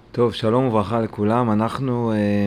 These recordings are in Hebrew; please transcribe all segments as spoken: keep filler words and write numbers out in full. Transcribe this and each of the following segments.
טוב, שלום וברכה לכולם. אנחנו אה,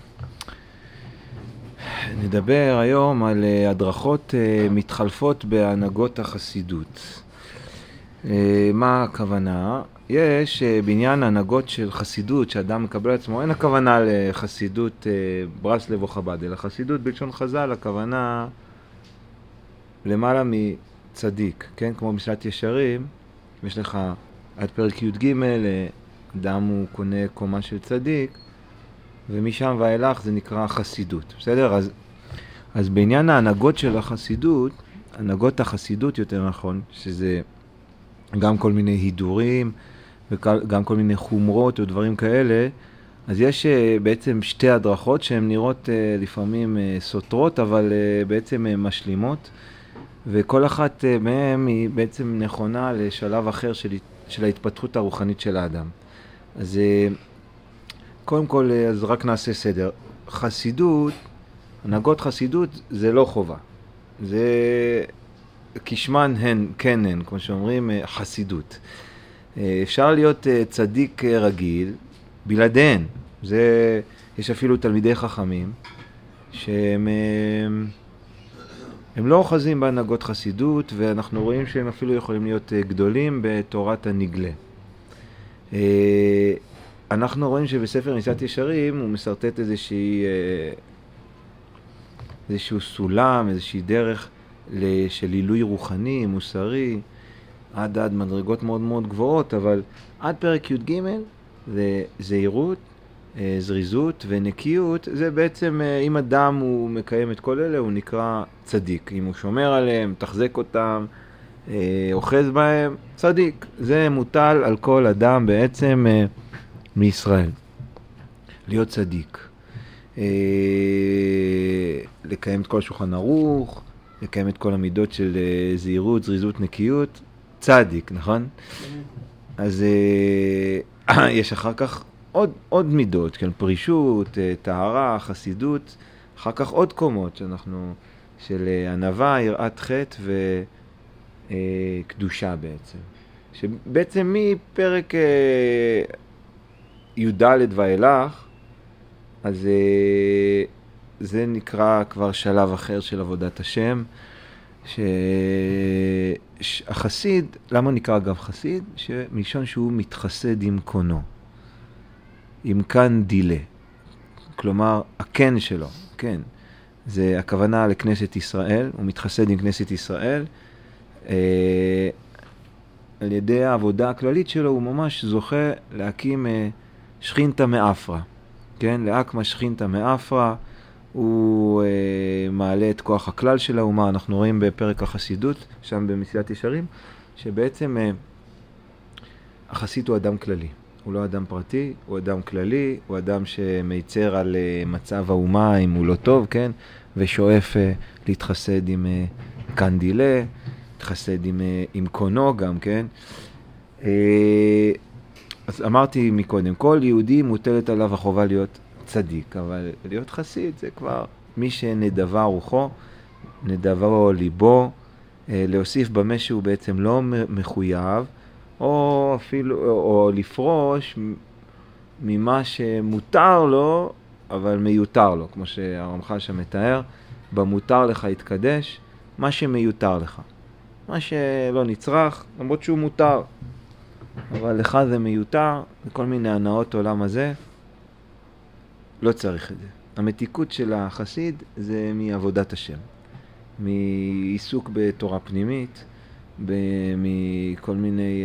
נדבר היום על אה, הדרכות אה, מתחלפות בהנהגות החסידות. אה, מה הכוונה? יש אה, בעניין הנהגות של חסידות שאדם מקבל עצמו, אין הכוונה לחסידות אה, ברסלב או חב"ד, אלא חסידות בלשון חז"ל, הכוונה למעלה מצדיק, כן? כמו מסילת ישרים, יש לך עד פרק י"ג, אדם הוא קונה קומה של צדיק, ומשם ואילך זה נקרא חסידות, בסדר? אז, אז בעניין ההנהגות של החסידות, הנהגות החסידות יותר נכון, שזה גם כל מיני הידורים, וגם כל מיני חומרות או דברים כאלה, אז יש בעצם שתי הדרכות שהן נראות לפעמים סותרות, אבל בעצם משלימות, וכל אחת מהן היא בעצם נכונה לשלב אחר של, של ההתפתחות הרוחנית של האדם. אז קודם כל, אז רק נעשה סדר. חסידות, הנהגות חסידות זה לא חובה. זה כשמן הן, כן הן, כמו שאומרים, חסידות. אפשר להיות צדיק רגיל בלעדיהן. זה, יש אפילו תלמידי חכמים שהם הם לא אוחזים בהנהגות חסידות, ואנחנו רואים שהם אפילו יכולים להיות גדולים בתורת הנגלה. אנחנו רואים שבספר מסילת ישרים הוא מסרטט איזושהי, איזשהו סולם, איזושהי דרך של עילוי רוחני, מוסרי, עד עד מדרגות מאוד מאוד גבוהות, אבל עד פרק י"ג זה זהירות, זריזות ונקיות, זה בעצם, אם אדם הוא מקיים את כל אלה, הוא נקרא צדיק. אם הוא שומר עליהם, תחזק אותם, אוחז בהם, צדיק. זה מוטל על כל אדם בעצם מישראל. להיות צדיק. לקיים את כל שולחן ערוך, לקיים את כל המידות של זהירות, זריזות, נקיות, צדיק, נכון? אז יש אחר כך עוד, עוד מידות, כן, פרישות, טהרה, חסידות, אחר כך עוד קומות שאנחנו, של ענווה, יראת חטא וקדושה בעצם. שבעצם מפרק י"ד ואילך, אז זה נקרא כבר שלב אחר של עבודת השם, שהחסיד, למה נקרא גם חסיד? מלשון שהוא מתחסד עם קונו, עם כאן דילה, כלומר הקן שלו, כן, זה הכוונה לכנסת ישראל, הוא מתחסד עם כנסת ישראל, אה, על ידי העבודה הכללית שלו הוא ממש זוכה להקים אה, שכינתא מאפרא, כן, להקמא שכינתא מאפרא, הוא אה, מעלה את כוח הכלל של האומה. אנחנו רואים בפרק החסידות, שם במסילת ישרים, שבעצם אה, החסיד הוא אדם כללי. הוא לא אדם פרטי, הוא אדם כללי, הוא אדם שמייצר על uh, מצב האומה אם הוא לא טוב, כן? ושואף uh, להתחסד עם uh, קנדילה, להתחסד עם, uh, עם קונו גם, כן? Uh, אז אמרתי מקודם, כל יהודי מוטלת עליו החובה להיות צדיק, אבל להיות חסיד זה כבר מי שנדבה רוחו, נדבה ליבו, uh, להוסיף במה שהוא בעצם לא מחויב, או אפילו, או לפרוש ממה שמותר לו, אבל מיותר לו, כמו שהרמח"ל שם מתאר, במותר לך יתקדש, מה שמיותר לך. מה שלא נצרך, למרות שהוא מותר, אבל לך זה מיותר, וכל מיני הנאות עולם הזה, לא צריך את זה. המתיקות של החסיד זה מעבודת השם, מעיסוק בתורה פנימית, מכל מיני,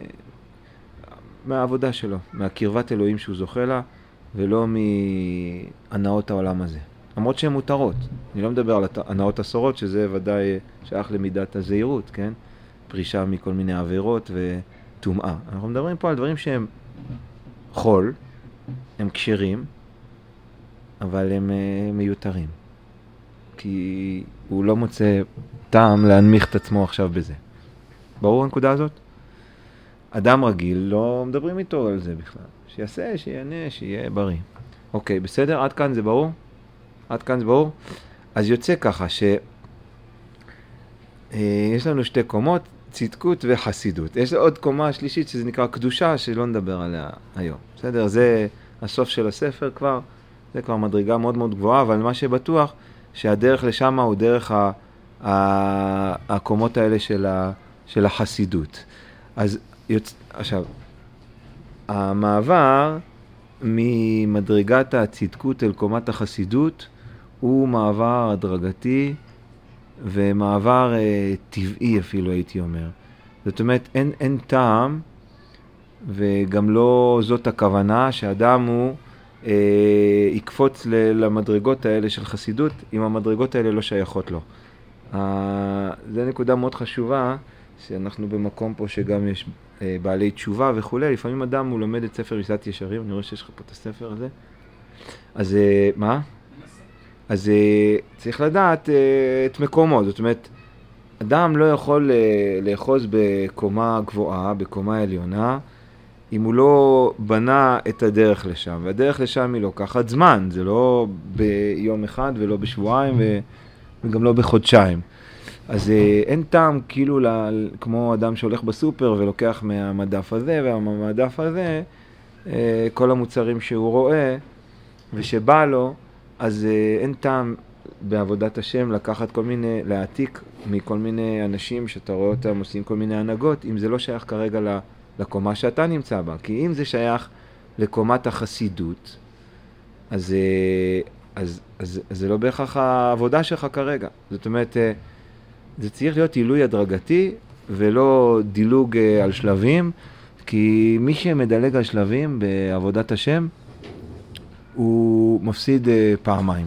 מהעבודה שלו, מהקרבת אלוהים שהוא זוכה לה, ולא מהנאות העולם הזה. למרות שהן מותרות. אני לא מדבר על הנאות אסורות, שזה ודאי שייך למידת הזהירות, כן? פרישה מכל מיני עבירות וטומאה. אנחנו מדברים פה על דברים שהם חול, הם כשרים, אבל הם מיותרים. כי הוא לא מוצא טעם להנמיך את עצמו עכשיו בזה. ברור הנקודה הזאת? אדם רגיל, לא מדברים איתו על זה בכלל. שיעשה, שיענה, שיהיה בריא. אוקיי, בסדר? עד כאן זה ברור? עד כאן זה ברור? אז יוצא ככה ש... יש לנו שתי קומות, צדקות וחסידות. יש עוד קומה שלישית שזה נקרא קדושה, שלא נדבר עליה היום. בסדר? זה הסוף של הספר כבר, זה כבר מדרגה מאוד מאוד גבוהה, אבל מה שבטוח, שהדרך לשם הוא דרך ה, ה, הקומות האלה של, ה, של החסידות. אז יוצ... עכשיו, המעבר ממדרגת הצדקות אל קומת החסידות, הוא מעבר הדרגתי, ומעבר אה, טבעי אפילו הייתי אומר. זאת אומרת, אין, אין טעם, וגם לא זאת הכוונה, שאדם הוא אה, יקפוץ ל, למדרגות האלה של חסידות, אם המדרגות האלה לא שייכות לו. אה, זו נקודה מאוד חשובה, שאנחנו במקום פה שגם יש אה, בעלי תשובה וכו'. לפעמים אדם הוא לומד את ספר ריסת ישרים, אני רואה שיש לך פה את הספר הזה. אז אה, מה? אז uh, צריך לדעת uh, את מקומו, זאת אומרת, אדם לא יכול uh, לאחוז בקומה גבוהה, בקומה עליונה, אם הוא לא בנה את הדרך לשם, והדרך לשם היא לוקחת זמן, זה לא ביום אחד ולא בשבועיים ו... וגם לא בחודשיים. אז uh, אין טעם כאילו ל... כמו אדם שהולך בסופר ולוקח מהמדף הזה והמדף הזה, uh, כל המוצרים שהוא רואה ושבא לו, אז uh, אין טעם בעבודת השם לקחת כל מיני, להעתיק מכל מיני אנשים שאתה רואה אותם עושים כל מיני הנהגות, אם זה לא שייך כרגע לקומה שאתה נמצא בה. כי אם זה שייך לקומת החסידות, אז, uh, אז, אז, אז זה לא בהכרח העבודה שלך כרגע. זאת אומרת, uh, זה צריך להיות עילוי הדרגתי ולא דילוג uh, על שלבים, כי מי שמדלג על שלבים בעבודת השם, הוא מפסיד uh, פעמיים.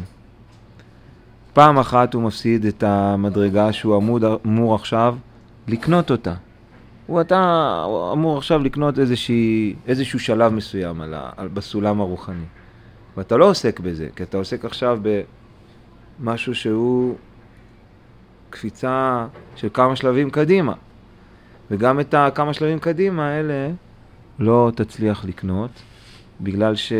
פעם אחת הוא מפסיד את המדרגה שהוא אמור, אמור עכשיו לקנות אותה. הוא אתה אמור עכשיו לקנות איזושהי, איזשהו שלב מסוים על ה, על, בסולם הרוחני. ואתה לא עוסק בזה, כי אתה עוסק עכשיו במשהו שהוא קפיצה של כמה שלבים קדימה. וגם את הכמה שלבים קדימה האלה לא תצליח לקנות, בגלל ש...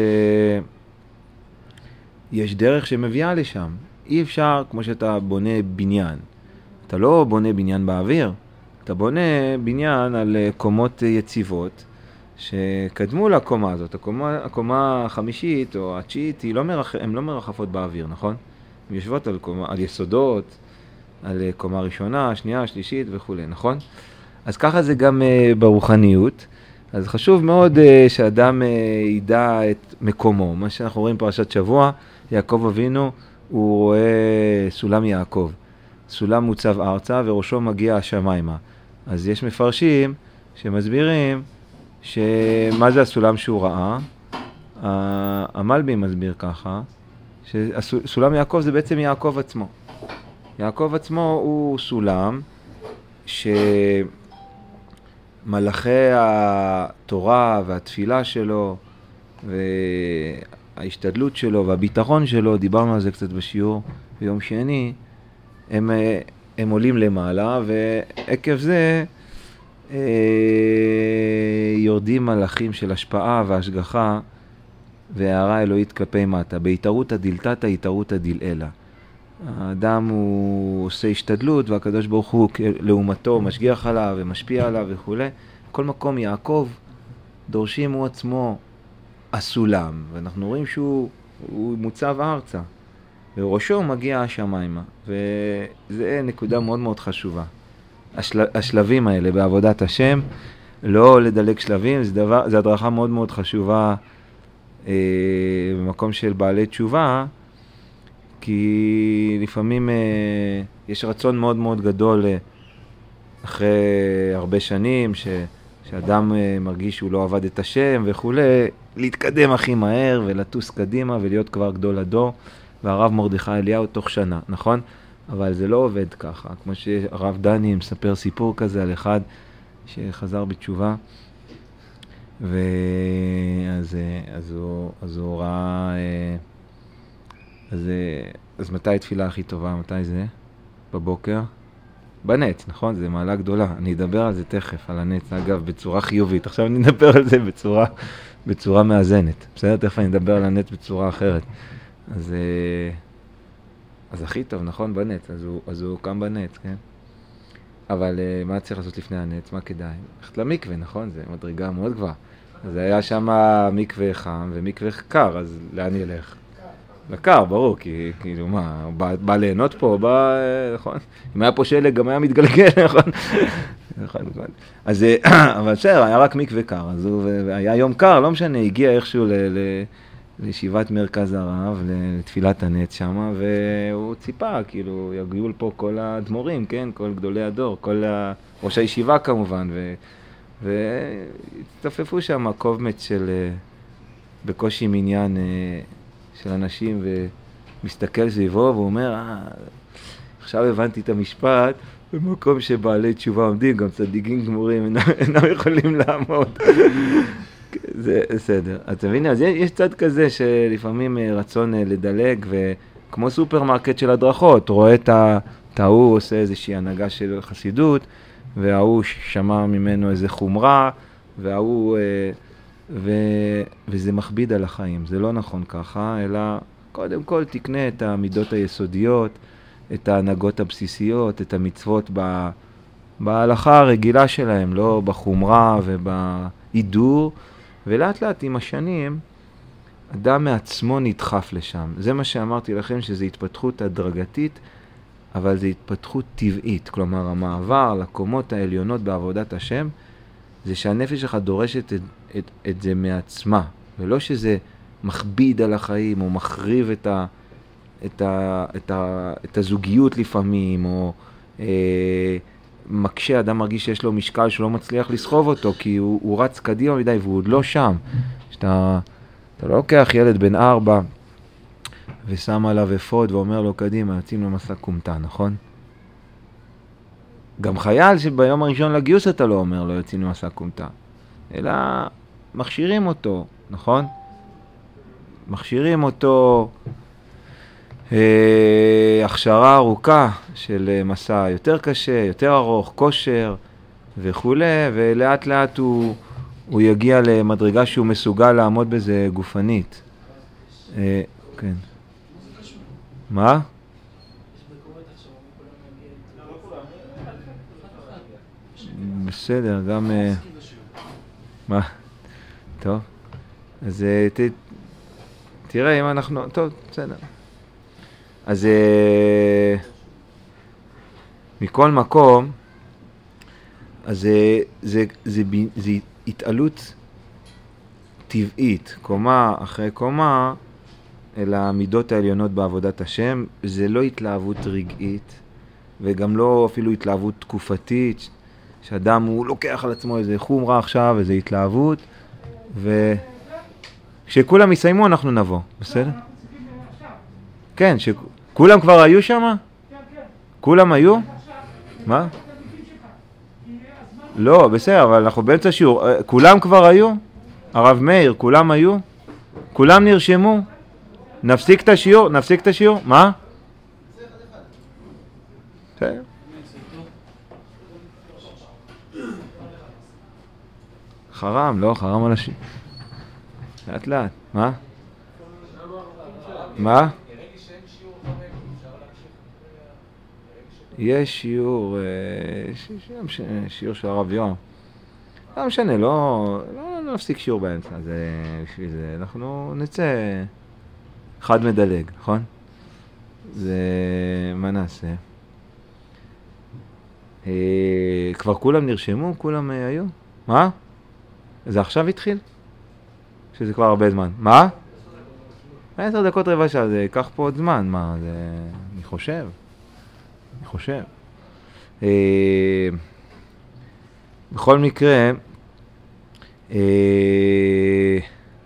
יש דרך שמביאה לשם. אי אפשר, כמו שאתה בונה בניין. אתה לא בונה בניין באוויר, אתה בונה בניין על קומות יציבות שקדמו לקומה הזאת. הקומה, הקומה החמישית או התשיעית, היא לא מרח, הן לא מרחפות באוויר, נכון? הן יושבות על, קומה, על יסודות, על קומה ראשונה, שנייה, שלישית וכו', נכון? אז ככה זה גם uh, ברוחניות. אז חשוב מאוד uh, שאדם uh, ידע את מקומו. מה שאנחנו רואים פרשת שבוע, יעקב אבינו, הוא רואה סולם יעקב. סולם מוצב ארצה וראשו מגיע השמיימה. אז יש מפרשים שמסבירים שמה זה הסולם שהוא ראה. המלבי מסביר ככה, שסולם יעקב זה בעצם יעקב עצמו. יעקב עצמו הוא סולם שמלאכי התורה והתפילה שלו וההשתדלות שלו והביטחון שלו, דיברנו על זה קצת בשיעור ביום שני, הם, הם עולים למעלה, ועקב זה אה, יורדים מלאכים של השפעה והשגחה והערה אלוהית כלפי מטה. בהתערותא דילתתא התערותא דילעילא. האדם הוא עושה השתדלות, והקדוש ברוך הוא לעומתו משגיח עליו ומשפיע עליו וכו'. כל מקום יעקב דורשים הוא עצמו הסולם, ואנחנו רואים שהוא מוצב ארצה, וראשו מגיע השמיימה, וזה נקודה מאוד מאוד חשובה. השל... השלבים האלה בעבודת השם, לא לדלג שלבים, זה, דבר, זה הדרכה מאוד מאוד חשובה אה, במקום של בעלי תשובה, כי לפעמים אה, יש רצון מאוד מאוד גדול אה, אחרי הרבה שנים, ש... שאדם אה, מרגיש שהוא לא עבד את השם וכו', להתקדם הכי מהר ולטוס קדימה ולהיות כבר גדול הדור, והרב מרדכי אליהו תוך שנה, נכון? אבל זה לא עובד ככה, כמו שהרב דני מספר סיפור כזה על אחד שחזר בתשובה, ואז אז הוא, אז הוא ראה, אז, אז מתי התפילה הכי טובה? מתי זה? בבוקר? בנץ, נכון? זה מעלה גדולה. אני אדבר על זה תכף, על הנץ, אגב, בצורה חיובית. עכשיו אני אדבר על זה בצורה, בצורה מאזנת. בסדר? תכף אני אדבר על הנץ בצורה אחרת. אז, אז הכי טוב, נכון? בנץ. אז הוא, אז הוא קם בנץ, כן? אבל מה צריך לעשות לפני הנץ? מה כדאי? ללכת למקווה, נכון? זה מדרגה מאוד גבוהה. אז היה שם מקווה חם ומקווה קר, אז לאן ילך? לקר, ברור, כי כאילו מה, בא, בא ליהנות פה, בא, נכון? אם היה פה שלג גם היה מתגלגל, נכון? נכון, נכון. אז, אבל בסדר, היה רק מקווה קר, אז הוא, היה יום קר, לא משנה, הגיע איכשהו ל, ל, לישיבת מרכז הרב, לתפילת הנץ שם, והוא ציפה, כאילו, יגיעו לפה כל הדמורים, כן? כל גדולי הדור, כל ה... ראש הישיבה כמובן, ו... והצטופפו שם קובץ של בקושי מניין של אנשים, ומסתכל סביבו והוא אומר, אה, עכשיו הבנתי את המשפט, במקום שבעלי תשובה עומדים, גם צדיקים גמורים אינם יכולים לעמוד. זה בסדר. אתה מבין? אז יש צד כזה שלפעמים רצון לדלג, וכמו סופרמרקט של הדרכות, רואה את ההוא עושה איזושהי הנהגה של חסידות, וההוא שמע ממנו איזה חומרה, וההוא, ו, וזה מכביד על החיים. זה לא נכון ככה, אלא קודם כל תקנה את המידות היסודיות, את ההנהגות הבסיסיות, את המצוות ב, בהלכה הרגילה שלהם, לא בחומרה ובעידור, ולאט לאט עם השנים, אדם מעצמו נדחף לשם. זה מה שאמרתי לכם, שזה התפתחות הדרגתית, אבל זה התפתחות טבעית. כלומר, המעבר לקומות העליונות בעבודת השם, זה שהנפש שלך דורשת את, את, את זה מעצמה, ולא שזה מכביד על החיים, או מחריב את, ה, את, ה, את, ה, את הזוגיות לפעמים, או אה, מקשה, אדם מרגיש שיש לו משקל שלא מצליח לסחוב אותו, כי הוא, הוא רץ קדימה מדי, והוא עוד לא שם. שאתה, אתה לא לוקח ילד בן ארבע, ושם עליו אפוד ואומר לו קדימה, יוצאים למסע קומתה, נכון? גם חייל שביום הראשון לגיוס אתה לא אומר לו יוצאים למסע קומתה, אלא מכשירים אותו, נכון? מכשירים אותו אה, הכשרה ארוכה של מסע יותר קשה, יותר ארוך, כושר וכו', ולאט לאט הוא, הוא יגיע למדרגה שהוא מסוגל לעמוד בזה גופנית. אה, כן. מה? בסדר, גם... מה? טוב. אז תראה אם אנחנו... טוב, בסדר. אז מכל מקום, אז זה התעלות טבעית, קומה אחרי קומה, אל המידות העליונות בעבודת השם. זה לא התלהבות רגעית, וגם לא אפילו התלהבות תקופתית, שאדם הוא לוקח על עצמו איזה חומרה עכשיו, איזה התלהבות, וכשכולם יסיימו אנחנו נבוא, בסדר? כן, שכולם כבר היו שם? כולם היו? מה? לא, בסדר, אבל אנחנו באמצע שיעור. כולם כבר היו? הרב מאיר, כולם היו? כולם נרשמו? נפסיק את השיעור? נפסיק את השיעור? מה? בסדר. חרם, לא, חרם על השיעור. לאט לאט. מה? מה? יש שיעור, שיעור של הרב יום. לא משנה, לא, לא נפסיק שיעור באמצע, זה בשביל זה. אנחנו נצא אחד מדלג, נכון? זה, מה נעשה? כבר כולם נרשמו? כולם היו? מה? זה עכשיו התחיל? שזה כבר הרבה זמן. מה? עשר דקות רבע שעה, זה ייקח פה עוד זמן. מה, זה... אני חושב. אני חושב. אה... בכל מקרה, אה...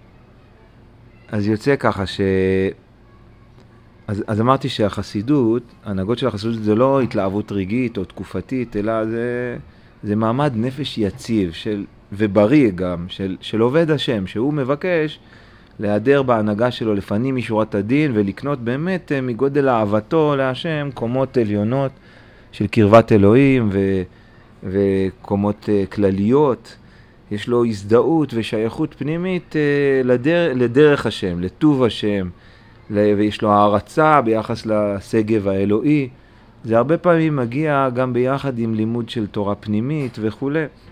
אז יוצא ככה ש... אז, אז אמרתי שהחסידות, ההנהגות של החסידות זה לא התלהבות רגעית או תקופתית, אלא זה, זה מעמד נפש יציב של... ובריא גם, של, של עובד השם, שהוא מבקש להיעדר בהנהגה שלו לפנים משורת הדין, ולקנות באמת מגודל אהבתו להשם קומות עליונות של קרבת אלוהים ו, וקומות כלליות. יש לו הזדהות ושייכות פנימית לדר, לדרך השם, לטוב השם, ויש לו הערצה ביחס לסגב האלוהי. זה הרבה פעמים מגיע גם ביחד עם לימוד של תורה פנימית וכו'.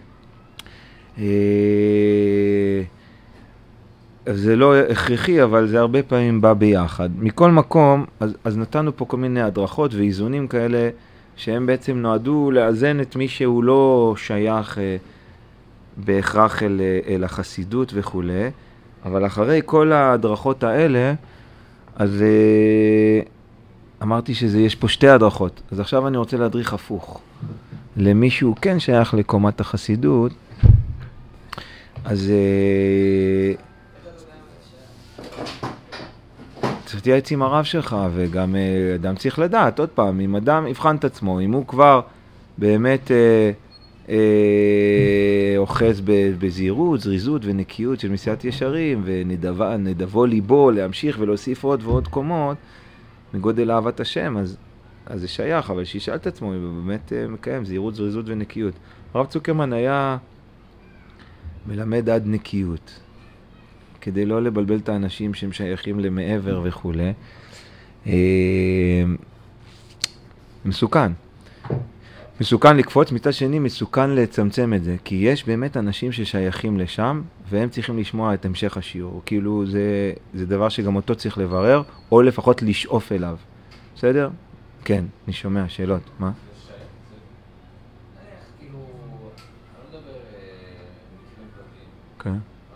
זה לא הכרחי, אבל זה הרבה פעמים בא ביחד. מכל מקום, אז, אז נתנו פה כל מיני הדרכות ואיזונים כאלה, שהם בעצם נועדו לאזן את מי שהוא לא שייך אה, בהכרח אל, אל החסידות וכו'. אבל אחרי כל ההדרכות האלה, אז אה, אמרתי שיש פה שתי הדרכות. אז עכשיו אני רוצה להדריך הפוך. למי שהוא כן שייך לקומת החסידות, אז אה, צריך להתייעץ עם הרב שלך, וגם אה, אדם צריך לדעת, עוד פעם, אם אדם יבחן את עצמו, אם הוא כבר באמת אה, אה, אוחז בזהירות, זריזות ונקיות של מסיעת ישרים, ונדבו ליבו להמשיך ולהוסיף עוד ועוד קומות, מגודל אהבת השם, אז, אז זה שייך, אבל שישאל את עצמו, אם הוא באמת אה, מקיים זהירות, זריזות ונקיות. הרב צוקרמן היה מלמד עד נקיות, כדי לא לבלבל את האנשים שהם שייכים למעבר וכו'. מסוכן. מסוכן לקפוץ, מצד שני מסוכן לצמצם את זה, כי יש באמת אנשים ששייכים לשם, והם צריכים לשמוע את המשך השיעור. כאילו זה, זה דבר שגם אותו צריך לברר, או לפחות לשאוף אליו. בסדר? כן, אני שומע שאלות. מה? כן.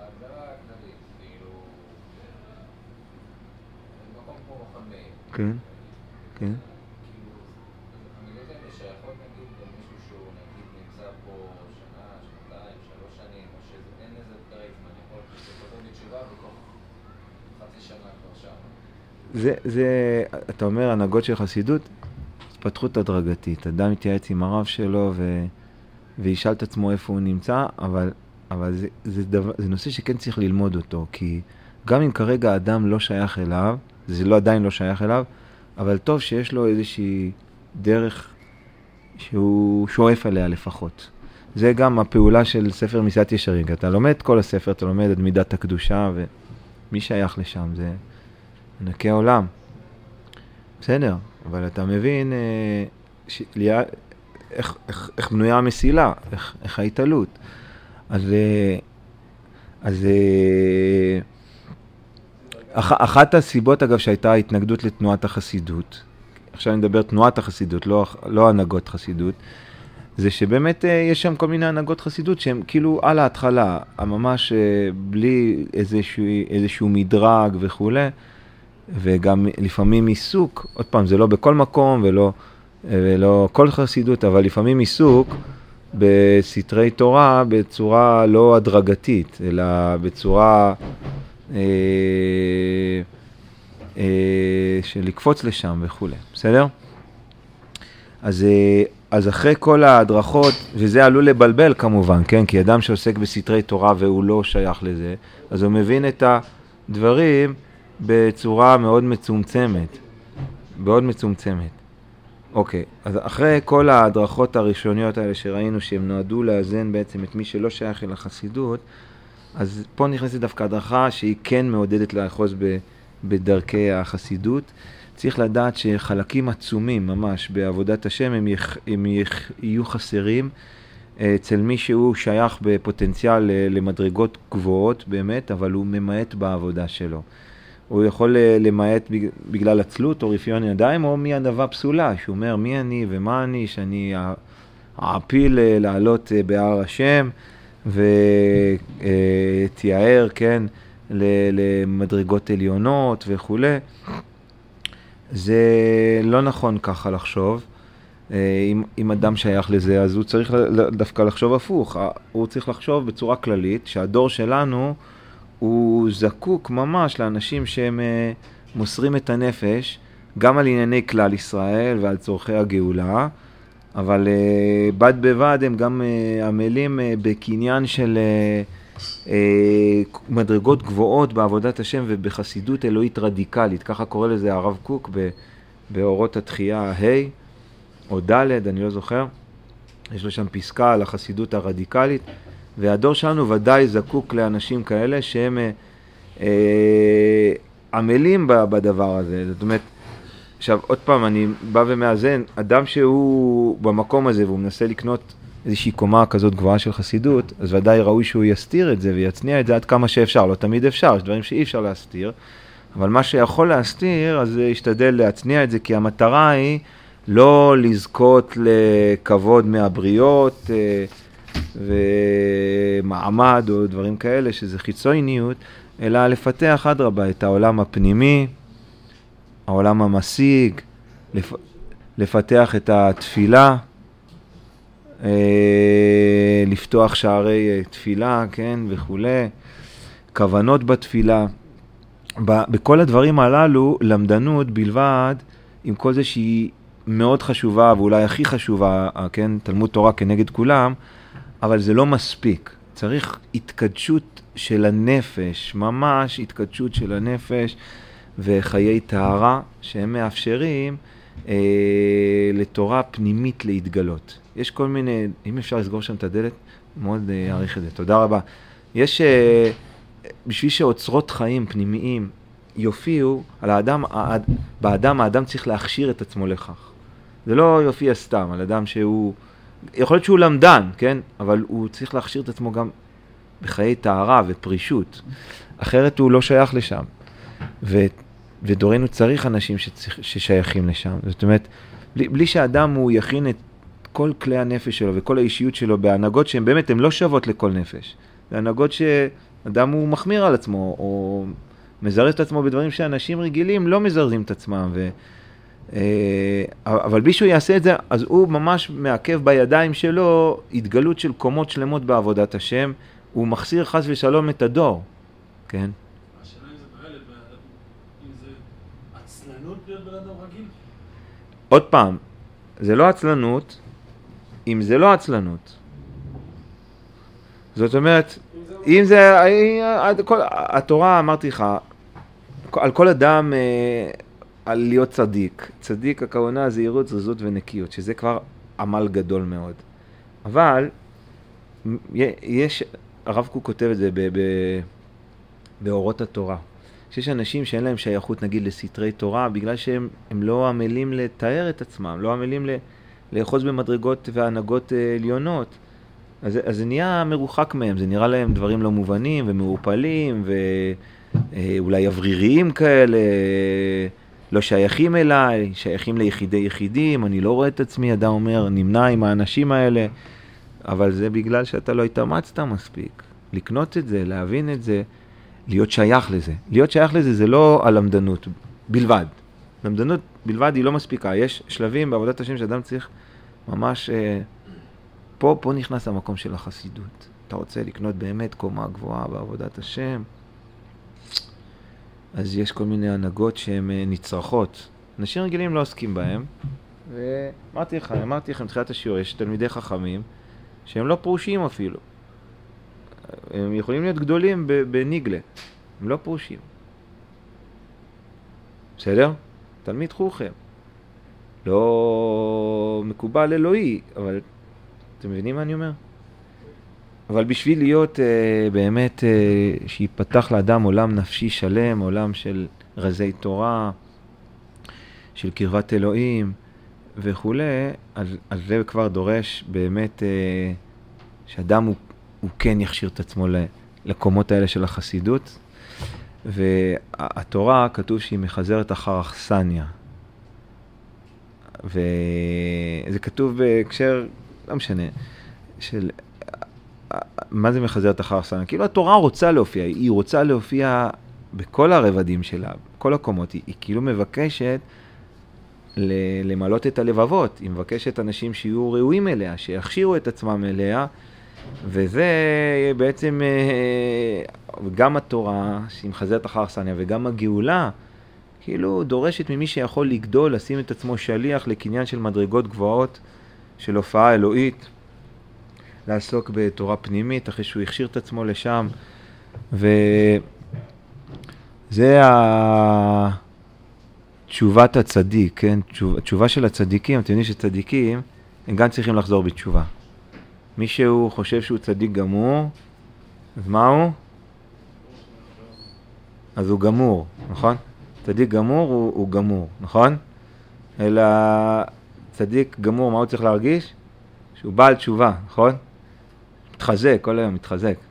כן, כן. אני לא יודע אם יש שייכות נגיד למישהו שהוא נגיד נמצא פה שנה, שנתיים, שלוש שנים, או שאין לזה פרק זמן, יכול שחוזר בתשובה בתוך חצי שנה כבר שם. זה, זה, אתה אומר, הנהגות של חסידות, התפתחות הדרגתית. אדם מתייעץ עם הרב שלו ו, וישאל את עצמו איפה הוא נמצא, אבל, אבל זה, זה, דבר, זה נושא שכן צריך ללמוד אותו, כי גם אם כרגע אדם לא שייך אליו, זה לא עדיין לא שייך אליו, אבל טוב שיש לו איזושהי דרך שהוא שואף עליה לפחות. זה גם הפעולה של ספר מסיעת ישרים, כי אתה לומד כל הספר, אתה לומד את מידת הקדושה, ומי שייך לשם זה ענקי העולם. בסדר, אבל אתה מבין אה, ש... איך, איך, איך בנויה המסילה, איך, איך ההתעלות. אז... אה, אז... אה, אח, אחת הסיבות, אגב, שהייתה התנגדות לתנועת החסידות, עכשיו אני מדבר תנועת החסידות, לא, לא הנהגות חסידות, זה שבאמת יש שם כל מיני הנהגות חסידות שהן כאילו על ההתחלה, ממש בלי איזשהו, איזשהו מדרג וכו', וגם לפעמים עיסוק, עוד פעם, זה לא בכל מקום ולא, ולא כל חסידות, אבל לפעמים עיסוק בסתרי תורה בצורה לא הדרגתית, אלא בצורה... אה, אה, של לקפוץ לשם וכו'. בסדר? אז, אה, אז אחרי כל ההדרכות, וזה עלול לבלבל כמובן, כן? כי אדם שעוסק בסתרי תורה והוא לא שייך לזה, אז הוא מבין את הדברים בצורה מאוד מצומצמת. מאוד מצומצמת. אוקיי, אז אחרי כל ההדרכות הראשוניות האלה שראינו שהם נועדו לאזן בעצם את מי שלא שייך אל החסידות, אז פה נכנסת דווקא הדרכה שהיא כן מעודדת לאחוז ב, בדרכי החסידות. צריך לדעת שחלקים עצומים ממש בעבודת השם הם, יח, הם יח, יהיו חסרים אצל מי שהוא שייך בפוטנציאל למדרגות גבוהות באמת, אבל הוא ממעט בעבודה שלו. הוא יכול למעט בגלל עצלות או רפיון ידיים, או מענווה פסולה, שהוא אומר מי אני ומה אני, שאני אעפיל לעלות בהר השם, ותיאר, כן, למדרגות עליונות וכו'. זה לא נכון ככה לחשוב. אם, אם אדם שייך לזה, אז הוא צריך דווקא לחשוב הפוך. הוא צריך לחשוב בצורה כללית שהדור שלנו הוא זקוק ממש לאנשים שהם מוסרים את הנפש, גם על ענייני כלל ישראל ועל צורכי הגאולה, אבל uh, בד בבד הם גם uh, עמלים uh, בקניין של uh, uh, מדרגות גבוהות בעבודת השם ובחסידות אלוהית רדיקלית, ככה קורא לזה הרב קוק ב- באורות התחייה ה' או ד', אני לא זוכר, יש לו שם פסקה על החסידות הרדיקלית, והדור שלנו ודאי זקוק לאנשים כאלה שהם uh, uh, עמלים בדבר הזה. זאת אומרת, עכשיו, עוד פעם, אני בא ומאזן, אדם שהוא במקום הזה והוא מנסה לקנות איזושהי קומה כזאת גבוהה של חסידות, אז ודאי ראוי שהוא יסתיר את זה ויצניע את זה עד כמה שאפשר, לא תמיד אפשר, יש דברים שאי אפשר להסתיר, אבל מה שיכול להסתיר, אז ישתדל להצניע את זה, כי המטרה היא לא לזכות לכבוד מהבריות ומעמד או דברים כאלה, שזה חיצוניות, אלא לפתח אדרבה את העולם הפנימי, העולם המשיג, לפ... לפתח את התפילה, אה, לפתוח שערי תפילה, כן, וכולי, כוונות בתפילה. ב... בכל הדברים הללו, למדנות בלבד, עם כל זה שהיא מאוד חשובה, ואולי הכי חשובה, כן, תלמוד תורה כנגד כולם, אבל זה לא מספיק. צריך התקדשות של הנפש, ממש התקדשות של הנפש, וחיי טהרה שהם מאפשרים אה, לתורה פנימית להתגלות. יש כל מיני, אם אפשר לסגור שם את הדלת, מאוד אה, אעריך את זה. תודה רבה. יש, אה, בשביל שאוצרות חיים פנימיים יופיעו, על האדם, האד, באדם האדם צריך להכשיר את עצמו לכך. זה לא יופיע סתם, על אדם שהוא, יכול להיות שהוא למדן, כן? אבל הוא צריך להכשיר את עצמו גם בחיי טהרה ופרישות. אחרת הוא לא שייך לשם. ו, ודורנו צריך אנשים שצריך, ששייכים לשם. זאת אומרת, בלי, בלי שהאדם הוא יכין את כל כלי הנפש שלו וכל האישיות שלו בהנהגות שהן באמת, הן לא שוות לכל נפש. זה הנהגות שאדם הוא מחמיר על עצמו, או מזרז את עצמו בדברים שאנשים רגילים לא מזרזים את עצמם. ו, אבל בלי שהוא יעשה את זה, אז הוא ממש מעכב בידיים שלו התגלות של קומות שלמות בעבודת השם. הוא מחסיר חס ושלום את הדור. כן? עוד פעם, זה לא עצלנות, אם זה לא עצלנות. זאת אומרת, אם זה, התורה אמרתי לך, על כל אדם, על להיות צדיק. צדיק, הכוונה, זהירות, זריזות ונקיות, שזה כבר עמל גדול מאוד. אבל, יש, הרב קוק כותב את זה ב, ב, באורות התורה. שיש אנשים שאין להם שייכות, נגיד, לסתרי תורה, בגלל שהם הם לא עמלים לתאר את עצמם, לא עמלים ל, לאחוז במדרגות והנהגות עליונות. אז, אז זה נהיה מרוחק מהם, זה נראה להם דברים לא מובנים ומעופלים, ואולי אווריריים כאלה, לא שייכים אליי, שייכים ליחידי יחידים, אני לא רואה את עצמי, אדם אומר, נמנע עם האנשים האלה, אבל זה בגלל שאתה לא התאמצת מספיק. לקנות את זה, להבין את זה, להיות שייך לזה. להיות שייך לזה זה לא הלמדנות בלבד. למדנות בלבד היא לא מספיקה. יש שלבים בעבודת השם שאדם צריך ממש, אה, פה, פה נכנס המקום של החסידות. אתה רוצה לקנות באמת קומה גבוהה בעבודת השם, אז יש כל מיני הנהגות שהן אה, נצרכות. אנשים רגילים לא עוסקים בהם, ואמרתי לך, אמרתי לכם תחילת השיעור, יש תלמידי חכמים, שהם לא פרושים אפילו. הם יכולים להיות גדולים בניגלה, הם לא פרושים. בסדר? תלמיד חוכם. לא מקובל אלוהי, אבל אתם מבינים מה אני אומר? אבל בשביל להיות uh, באמת, uh, שיפתח לאדם עולם נפשי שלם, עולם של רזי תורה, של קרבת אלוהים וכו', אז, אז זה כבר דורש באמת uh, שאדם הוא, הוא כן יכשיר את עצמו לקומות האלה של החסידות. והתורה כתוב שהיא מחזרת אחר אכסניה. וזה כתוב בהקשר, לא משנה, של מה זה מחזרת אחר אכסניה? כאילו התורה רוצה להופיע, היא רוצה להופיע בכל הרבדים שלה, בכל הקומות, היא, היא כאילו מבקשת למלות את הלבבות, היא מבקשת אנשים שיהיו ראויים אליה, שיכשירו את עצמם אליה, וזה בעצם גם התורה שהיא מחזרת אחר אכסניה וגם הגאולה, כאילו דורשת ממי שיכול לגדול, לשים את עצמו שליח לקניין של מדרגות גבוהות של הופעה אלוהית, לעסוק בתורה פנימית אחרי שהוא הכשיר את עצמו לשם. וזה תשובת הצדיק, כן? התשובה של הצדיקים, אתם יודעים שצדיקים הם גם צריכים לחזור בתשובה. מי שהוא חושב שהוא צדיק גמור, אז מה הוא? אז הוא גמור, נכון? צדיק גמור הוא, הוא גמור, נכון? אלא צדיק גמור, מה הוא צריך להרגיש? שהוא בעל תשובה, נכון? מתחזק, כל היום מתחזק.